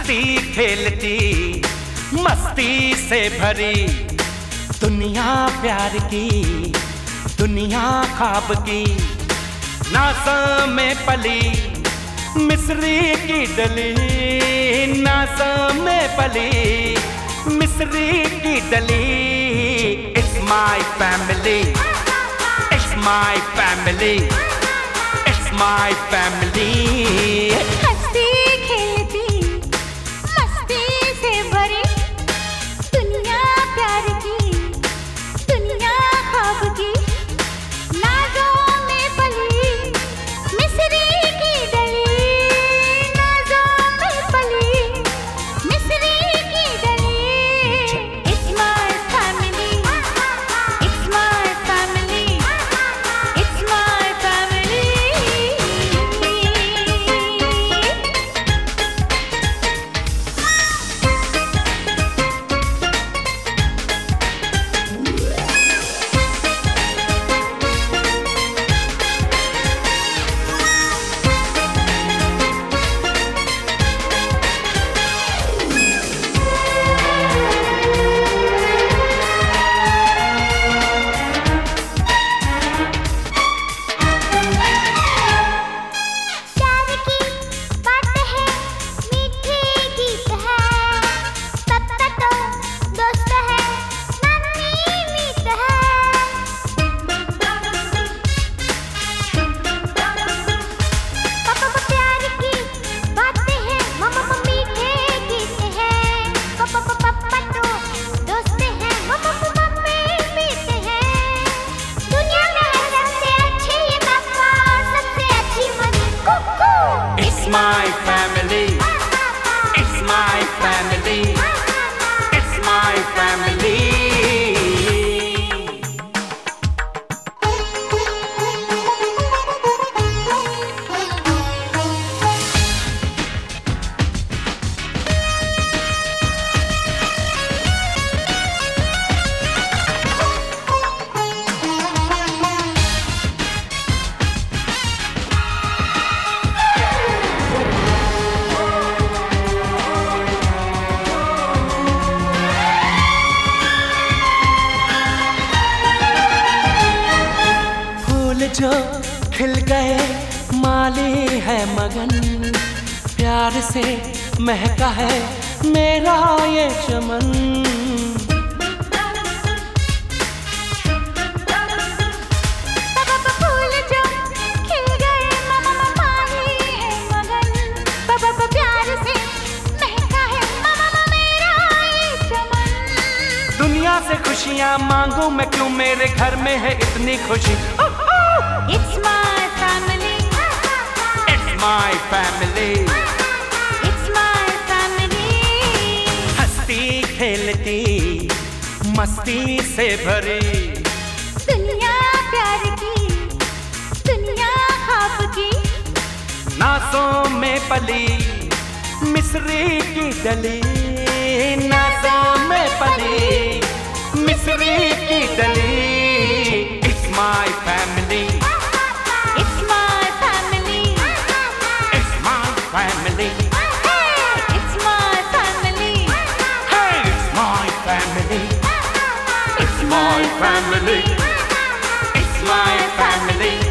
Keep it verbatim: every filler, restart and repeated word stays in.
हंसती खेलती मस्ती से भरी दुनिया प्यार की, दुनिया ख्वाब की। नाज़ों में पली मिस्री की डली, नाज़ों में पली मिस्री की डली। It's my family, it's my family, it's my family। हंसती खेलती मस्ती से भरी दुनिया प्यार की, दुनिया ख्वाब की। नाज़ों में पली मिस्री की डली, नाज़ों में पली मिस्री की डली। It's my family, it's my family, it's my family। प्यार की बात है, मीठी गीत है, सत्ता तो दोस्त है, नानी मीत है। पापा प्यार की बात है, मम्मा मीठे गीत है। पापा पापा तो दोस्त है, मम्मा मम्मी मीत है। दुनिया में सबसे अच्छे ये पापा, सबसे अच्छी मम्मी। कुकू। It's my family, it's my family, it's my family। फूल जो खिल गए माली है मगन, प्यार से महका है मेरा ये चमन। पापा फूल जो खिल गए, मम्मा माही है मगन। पापा प्यार से महका है मम्मा मेरा ये चमन। दुनिया से खुशियाँ मांगू मैं क्यों, मेरे घर में है इतनी खुशी। It's my family, It's my family। it's my family। हंसती खेलती मस्ती से भरी दुनिया प्यार की, दुनिया ख्वाब की। नाज़ों में पली मिस्री की डली, नाज़ों में पली मिस्री की डली। It's my family, It's my family, it's my family, hey, it's my family, hey, it's my family, it's my family, it's my family।